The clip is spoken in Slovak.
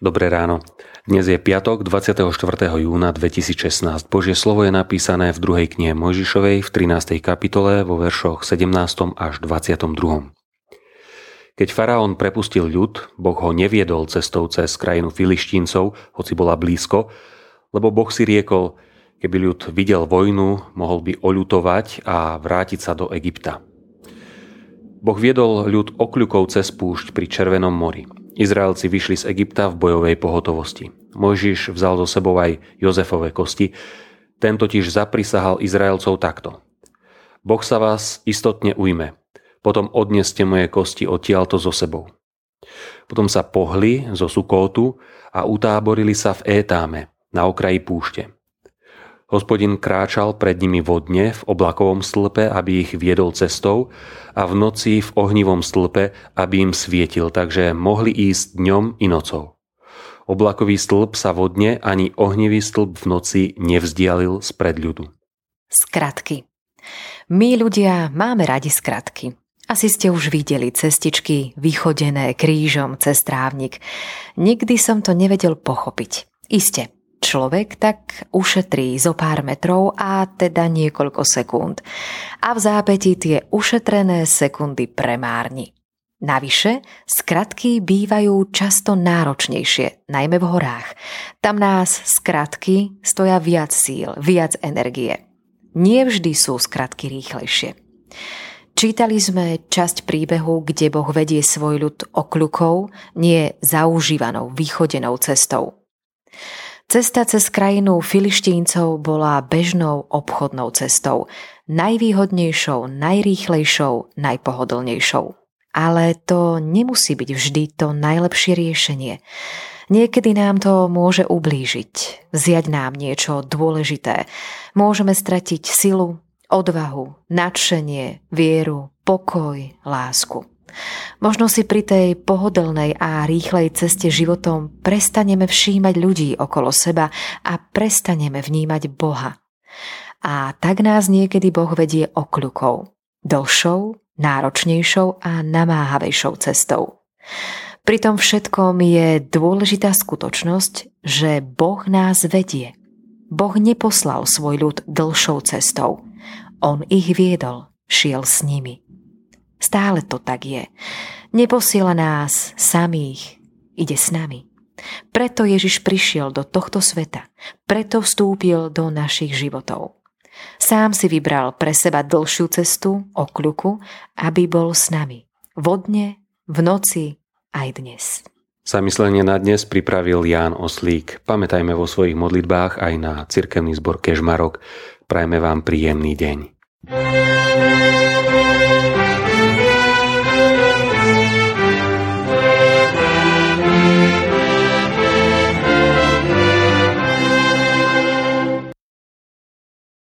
Dobré ráno. Dnes je piatok 24. júna 2016. Božie slovo je napísané v 2. knihe Mojžišovej v 13. kapitole vo veršoch 17. až 22. Keď faraón prepustil ľud, Boh ho neviedol cestou cez krajinu Filištíncov, hoci bola blízko, lebo Boh si riekol, keby ľud videl vojnu, mohol by oľutovať a vrátiť sa do Egypta. Boh viedol ľud okľukov cez púšť pri Červenom mori. Izraelci vyšli z Egypta v bojovej pohotovosti. Mojžiš vzal so sebou aj Jozefove kosti, ten totiž zaprisahal Izraelcov takto. Boh sa vás istotne ujme, potom odneste moje kosti odtiaľto so sebou. Potom sa pohli zo Sukótu a utáborili sa v Étáme, na okraji púšte. Hospodin kráčal pred nimi vodne v oblakovom stĺpe, aby ich viedol cestou, a v noci v ohnivom stĺpe, aby im svietil, takže mohli ísť dňom i nocou. Oblakový stĺp sa vodne ani ohnivý stĺp v noci nevzdialil spred ľudu. Skratky. My ľudia máme radi skratky. Asi ste už videli cestičky vychodené krížom cez trávnik. Nikdy som to nevedel pochopiť. Iste. Človek tak ušetrí zo pár metrov a teda niekoľko sekúnd. A v zápätí tie ušetrené sekundy premárni. Navyše, skratky bývajú často náročnejšie, najmä v horách. Tam nás skratky stoja viac síl, viac energie. Nie vždy sú skratky rýchlejšie. Čítali sme časť príbehu, kde Boh vedie svoj ľud okľukou, nie zaužívanou, vychodenou cestou. Cesta cez krajinu Filištíncov bola bežnou obchodnou cestou, najvýhodnejšou, najrýchlejšou, najpohodlnejšou. Ale to nemusí byť vždy to najlepšie riešenie. Niekedy nám to môže ublížiť, vziať nám niečo dôležité. Môžeme stratiť silu, odvahu, nadšenie, vieru, pokoj, lásku. Možno si pri tej pohodlnej a rýchlej ceste životom prestaneme všímať ľudí okolo seba a prestaneme vnímať Boha. A tak nás niekedy Boh vedie okľukou, dlhšou, náročnejšou a namáhavejšou cestou. Pri tom všetkom je dôležitá skutočnosť, že Boh nás vedie. Boh neposlal svoj ľud dlhšou cestou. On ich viedol, šiel s nimi. Stále to tak je. Neposiela nás samých, ide s nami. Preto Ježiš prišiel do tohto sveta. Preto vstúpil do našich životov. Sám si vybral pre seba dlhšiu cestu, okľuku, aby bol s nami. Vodne, v noci, aj dnes. Zamyslenie na dnes pripravil Ján Oslík. Pamätajme vo svojich modlitbách aj na cirkevný zbor Kežmarok. Prajme vám príjemný deň.